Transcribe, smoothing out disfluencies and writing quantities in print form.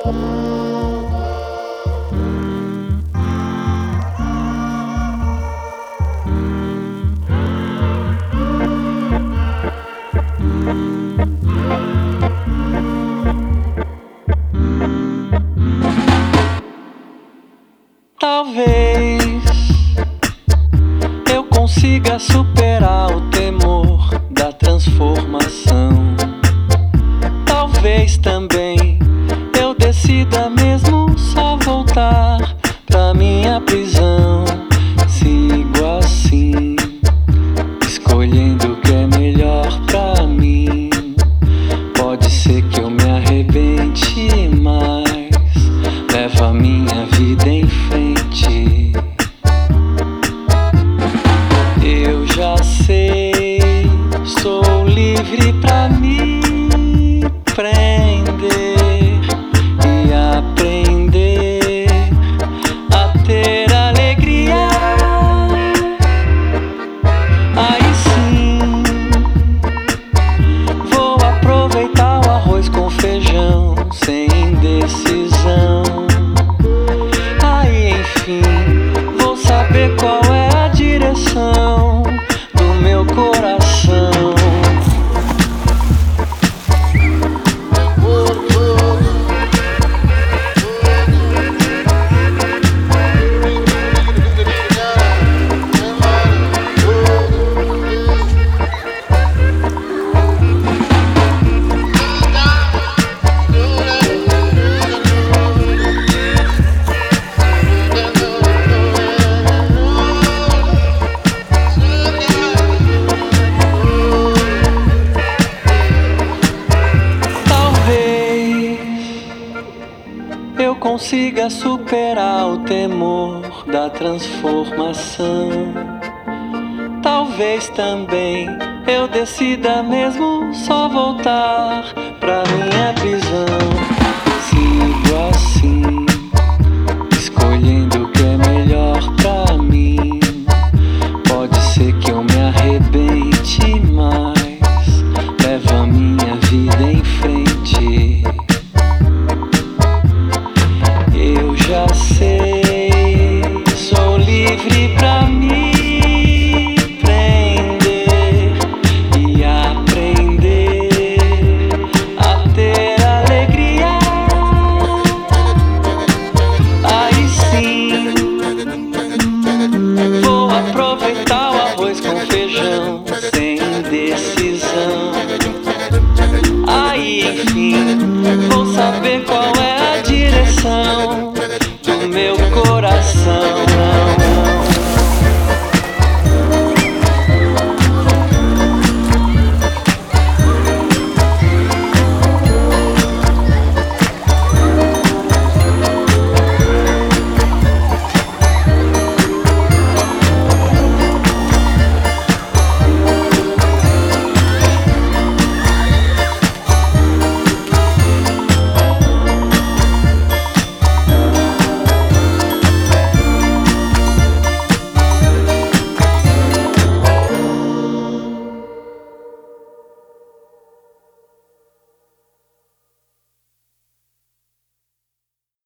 Talvez eu consiga superar o temor da transformação. Talvez também eu decida mesmo só voltar pra minha prisão. Sigo assim, escolhendo o que é melhor pra mim. Pode ser que eu me arrebente, mas levo a minha vida em frente. Eu já sei, sou livre pra me prender e aprender a ter alegria. Aí sim, vou aproveitar o arroz com feijão sem indecisão. Aí enfim, vou saber qual é a direção do meu coração. Eu consiga superar o temor da transformação. Talvez também eu decida mesmo só voltar pra minha prisão. Sigo assim, escolhendo o que é melhor pra mim. Pode ser que eu me arrebente, mas levo a minha vida em frente. Eu já sei, sou livre pra me prender e aprender a ter alegria. Aí sim, vou aproveitar o arroz com feijão sem indecisão. Aí enfim, vou saber qual é a direção do meu coração. Não